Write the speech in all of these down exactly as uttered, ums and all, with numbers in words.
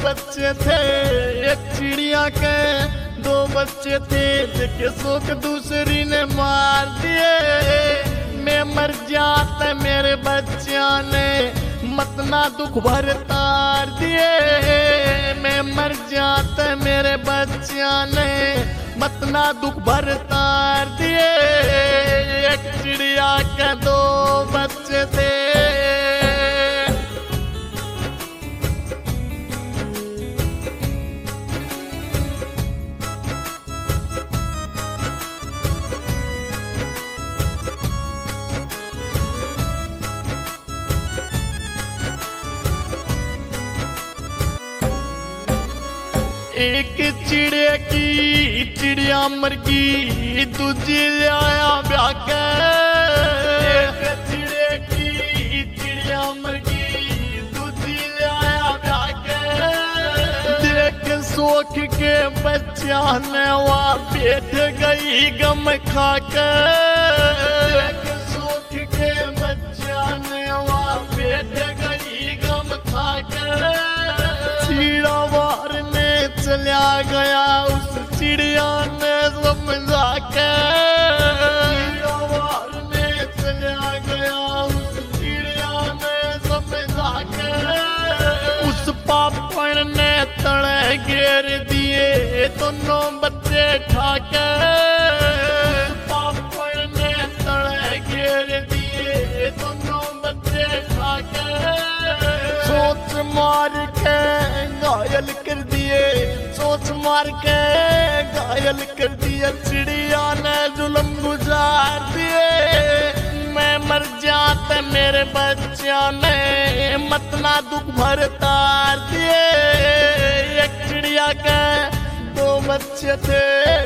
बच्चे थे, एक चिड़िया के दो बच्चे थे, देखे शोक दूसरी ने मार दिए। मैं मर जाता मेरे बच्चा ने मत ना दुख भर तार दिए। मैं मर जाता मेरे बच्चा ने मत ना दुख भर तार दिए। एक चिड़िया के दो बच्चे थे। एक चिड़िया की चिड़िया मर गई, दूजी लाया ब्याह के। एक चिड़िया की चिड़िया मर गई, दूजी लाया ब्याह के। देख शोक के बच्चा ने वहाँ बैठ गई गम खा के। देख शोक के बच्चा ने वहाँ बैठ गई गम खा के। चिड़ा मारने चला गया उस चिड़िया ने समझा के। चिड़ा मारने चला गया उस चिड़िया ने समझा के। उस पापड़ ने तले घेर दिए दोनों बच्चे ठाके। उस पापड़ ने तले घेर दिए दोनों बच्चे ठाके। सोच मार के घायल कर दिए, सोच मार के घायल कर दिया। चिड़िया ने जुल्म गुजार दिए। मैं मर जाता मेरे बच्चा ने मत ना दुख भर तार दिए। एक चिड़िया के दो बच्चे थे।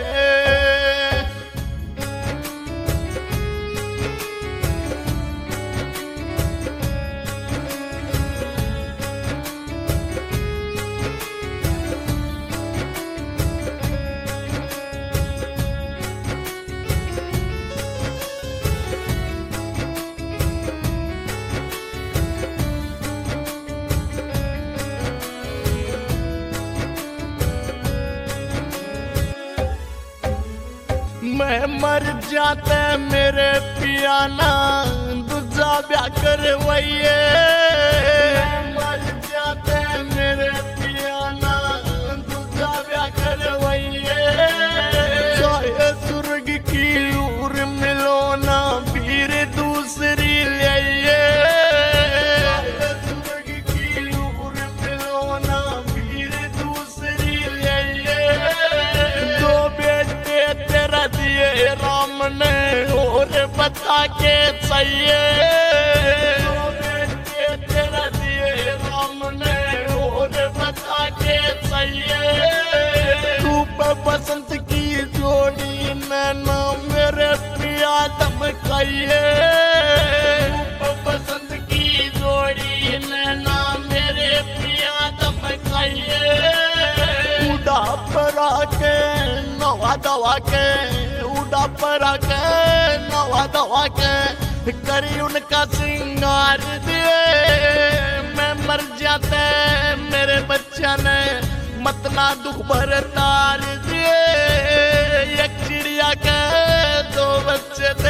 मैं मर जाते मेरे पियाना दूजा ब्याह करवाइए। मैं मर जाते मेरे पियाना दूजा ब्याह करवाइए। चाहे स्वर्ग की लूर मिलो ना फिर दूसरी लाइए। चाहे स्वर्ग की लूर मिलो ना फिर दूसरी लाइए। दो बेटे तेरा दिए राम ने और बता के चाहिए। दो बेटे तेरा दिए राम ने और बता के चाहिए। धूप बसंत की जोड़ी नैना मेरे पिया दमकाइए। धूप बसंत की जोड़ी नैना मेरे पिया दमकाइए। उड़ा परा के नवा दवा के, उड़ा परा के नवा दवा के करी उनका सिंगार दिए। मैं मर जाते मेरे बच्चा ने मत ना दुख भर तार दिए। एक चिड़िया के दो बच्चे थे।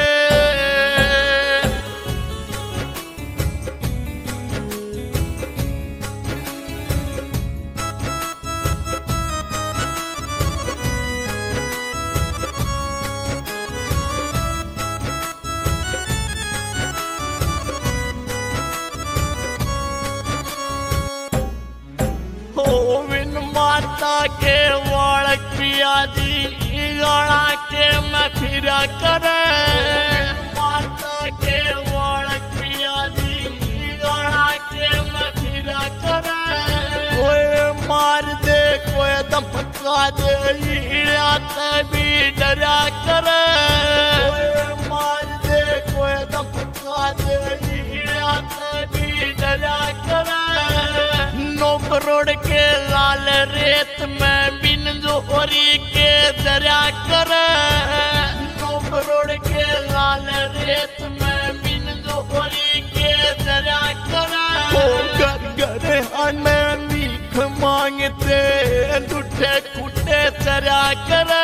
माता के वालक पिया जी गाना के मैं फिरा करे। माता के वालक पिया जी गाना के मैं फिरा करे। कोई मार दे कोई धमका दे भी डरा करे। कोई मार दे कोई धमका दे भी डरा करे। नौ करोड़ के लाल रेत में बिन जोहरी के दरिया कर। नौ करोड़ के लाल रेत में बिन जोहरी के दरिया कर। घर घर आने लीख मार मांगते दुठे कुटे चरा करे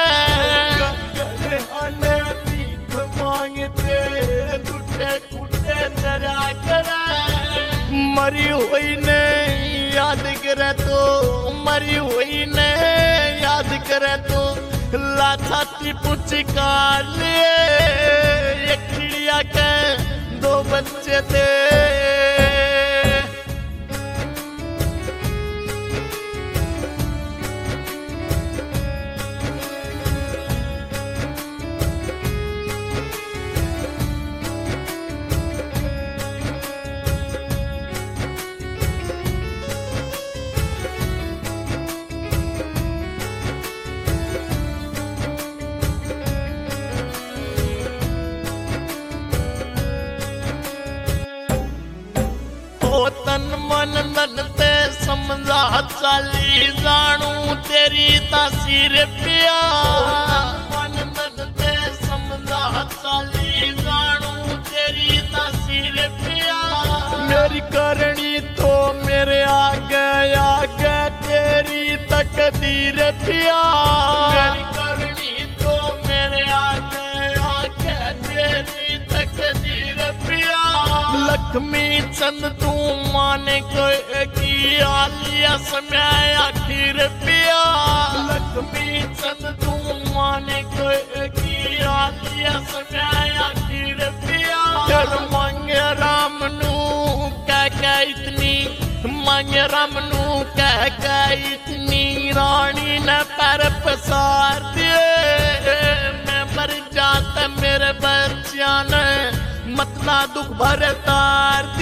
भीख मांगते दुठे कुटे चरा करे मरी हुई ने याद करे तो मरी हुई ने याद करे तो लाछाती पुचकार लिए एक चिड़िया के दो बच्चे थे तन मन मन ते समझा चाली जानू तेरी तासीर पिया मन मन ते समझा चाली जानू तेरी तासीर पिया मेरी करनी तो मेरे आगे आगे तेरी तकदीर पिया मेरी करनी तो मेरे आगे आगे तेरी तकदीर पिया लक्ष्मी चंद तू माने को की आलिया समय आखिर पिया लक्ष्मी चंद तू माने को की आलिया समय आखिर पिया कर मांगे राम नू कह कह इतनी मांगे राम नू कह कह इतनी रानी ने पैर पसार दिए मैं मर जाता मेरे बच्चा ने मतना दुख भरे तार